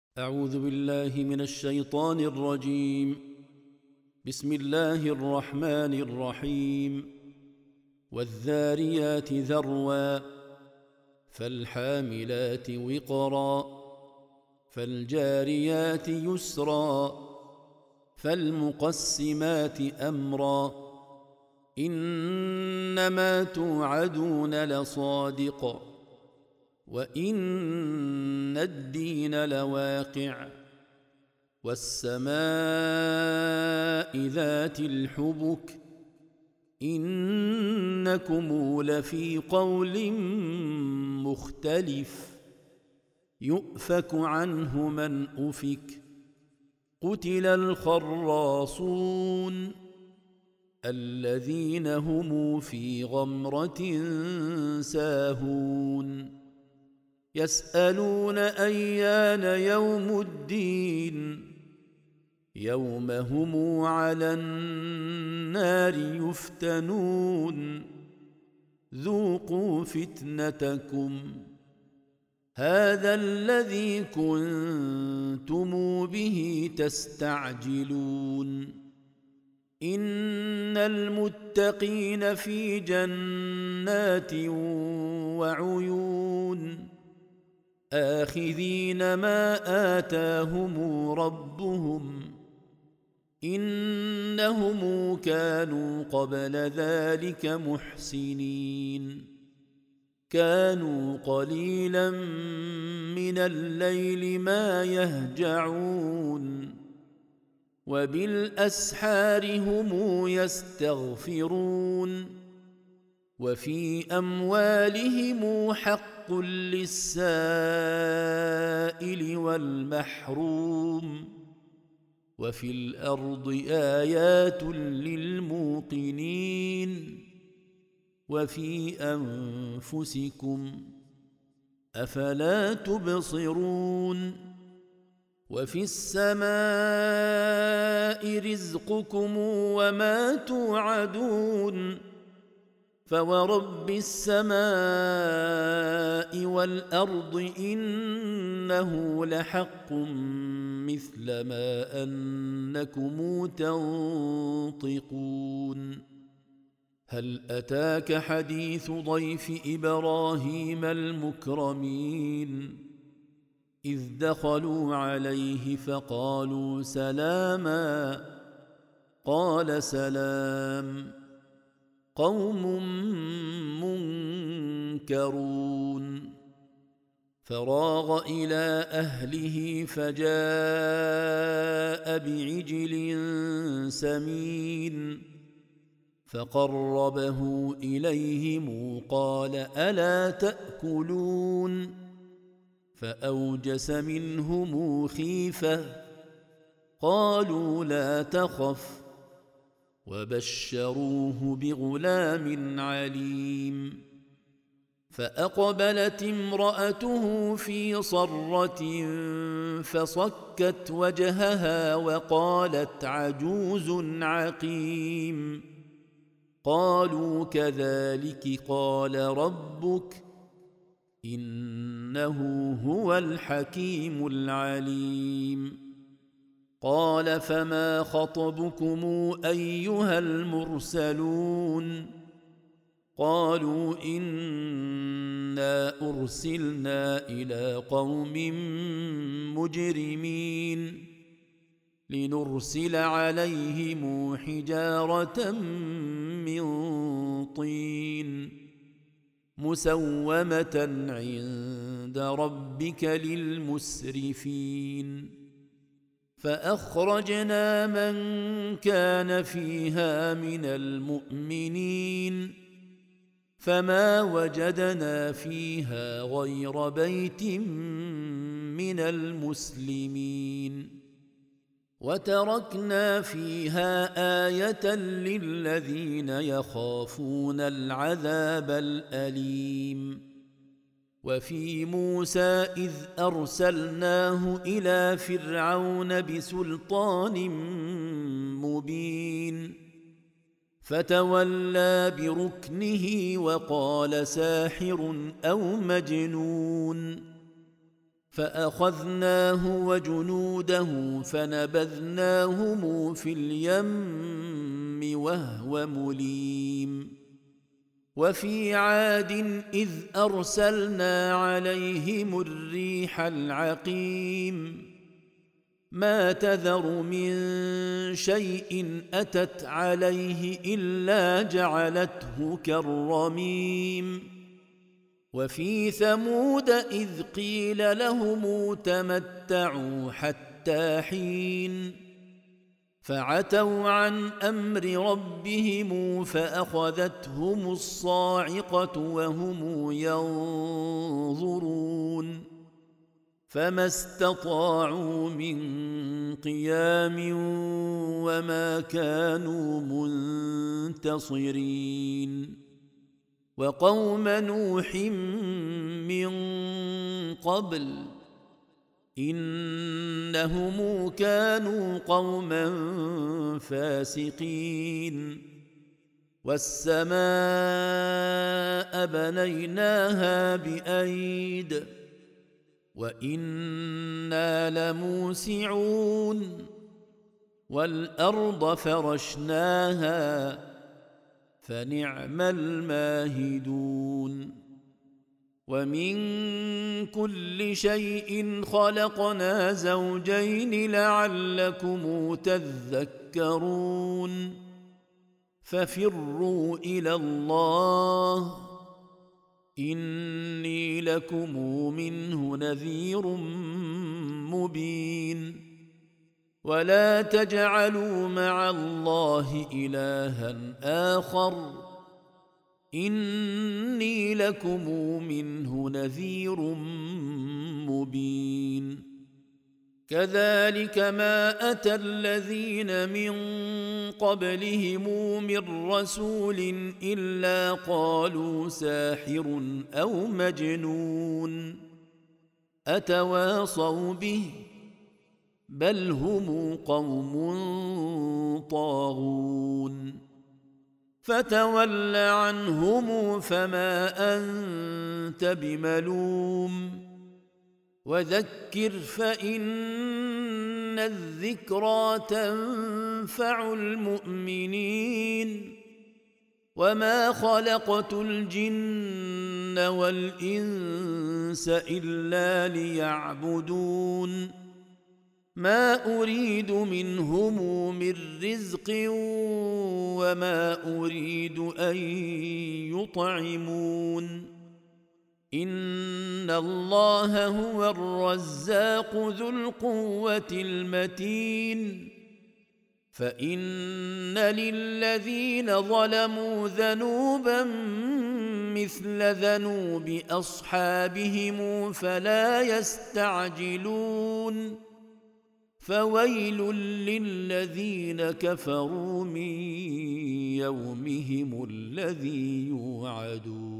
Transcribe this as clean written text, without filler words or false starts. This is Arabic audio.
أعوذ بالله من الشيطان الرجيم. بسم الله الرحمن الرحيم. والذاريات ذروا فالحاملات وقرا فالجاريات يسرا فالمقسمات أمرا إنما توعدون لصادق وإن الدين لواقع والسماء ذات الحبك إنكم لفي قول مختلف يؤفك عنه من أفك قتل الخراصون الذين هم في غمرة ساهون يسألون أيان يوم الدين يوم هم على النار يفتنون ذوقوا فتنتكم هذا الذي كنتم به تستعجلون إن المتقين في جنات وعيون آخذين ما آتاهم ربهم إنهم كانوا قبل ذلك محسنين كانوا قليلا من الليل ما يهجعون وبالأسحار هم يستغفرون وفي أموالهم حق للسائل والمحروم وفي الأرض آيات للموقنين وفي أنفسكم أفلا تبصرون وفي السماء رزقكم وما توعدون فورب السماء والأرض إنه لحق مثل ما أنكم تنطقون هل أتاك حديث ضيف إبراهيم المكرمين إذ دخلوا عليه فقالوا سلاما قال سلام قوم منكرون فراغ إلى أهله فجاء بعجل سمين فقربه إليهم قال ألا تأكلون فأوجس منهم خيفة قالوا لا تخف وبشروه بغلام عليم فأقبلت امرأته في صرة فصكت وجهها وقالت عجوز عقيم قالوا كذلك قال ربك إنه هو الحكيم العليم قال فما خطبكم أيها المرسلون قالوا إنا أرسلنا إلى قوم مجرمين لنرسل عليهم حجارة من طين مسومة عند ربك للمسرفين فأخرجنا من كان فيها من المؤمنين فما وجدنا فيها غير بيت من المسلمين وتركنا فيها آية للذين يخافون العذاب الأليم وفي موسى إذ أرسلناه إلى فرعون بسلطان مبين فتولى بركنه وقال ساحر أو مجنون فأخذناه وجنوده فنبذناهم في اليم وهو مليم. وفي عاد إذ أرسلنا عليهم الريح العقيم ما تذر من شيء أتت عليه إلا جعلته كالرميم. وفي ثمود إذ قيل لهم تمتعوا حتى حين فعتوا عن أمر ربهم فأخذتهم الصاعقة وهم ينظرون فما استطاعوا من قيام وما كانوا منتصرين. وقوم نوح من قبل إنهم كانوا قوما فاسقين. والسماء بنيناها بأيد وإنا لموسعون. والأرض فرشناها فنعم الماهدون. ومن كل شيء خلقنا زوجين لعلكم تذكرون. ففروا إلى الله إني لكم منه نذير مبين. ولا تجعلوا مع الله إلها آخر إني لكم منه نذير مبين. كذلك ما أتى الذين من قبلهم من رسول إلا قالوا ساحر أو مجنون أتواصوا به بل هم قوم طاغون. فتول عنهم فما أنت بملوم وذكر فإن الذكرى تنفع المؤمنين. وما خلقت الجن والإنس إلا ليعبدون ما أريد منهم من رزق وما أريد أن يطعمون إن الله هو الرزاق ذو القوة المتين. فإن للذين ظلموا ذنوبا مثل ذنوب أصحابهم فلا يستعجلون. فويل للذين كفروا من يومهم الذي يوعدون.